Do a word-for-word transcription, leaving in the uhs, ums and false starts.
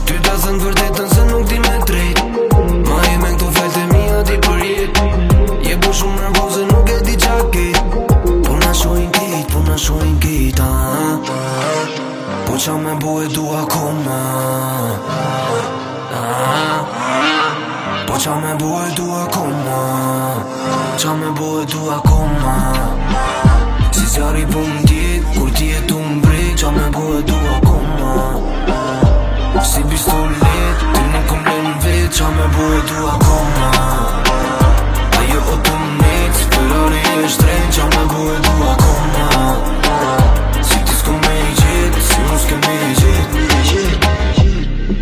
Ty të thënë vërtetën se nuk di me drejt. Ma i me këto fejtë e mija ti për jet. Je po shumë nervoze nuk e di qa ket. Po na shojnë kejt, po na shojnë kejt, ah. Po qa me bo e du akoma, ah. Po qa me bo e du akoma, qa me bo e du akoma. Si zjarri po m'djek, kur ti e tu m'brek, qa me bo e du akoma. Si pistolet, ti nuk m'len vet, qa me bo e du akoma.